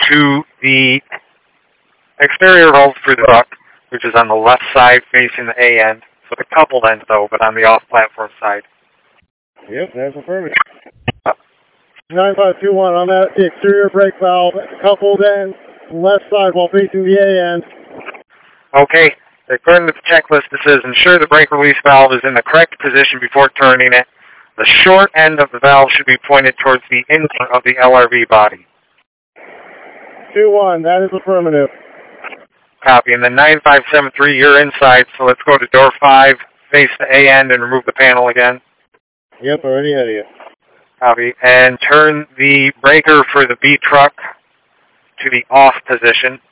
to the exterior valve for the truck, which is on the left side facing the A end. So the coupled end, though, but on the off-platform side. Yep, that's affirmative. 9521, I'm at the exterior brake valve, coupled end, left side while facing the A end. Okay, according to the checklist, it says ensure the brake release valve is in the correct position before turning it. The short end of the valve should be pointed towards the intake of the LRV body. 21, that is affirmative. Copy. And then 9573, you're inside, so let's go to door 5, face the A end, and remove the panel again. Yep, already ahead of you. Copy. And turn the breaker for the B truck to the off position.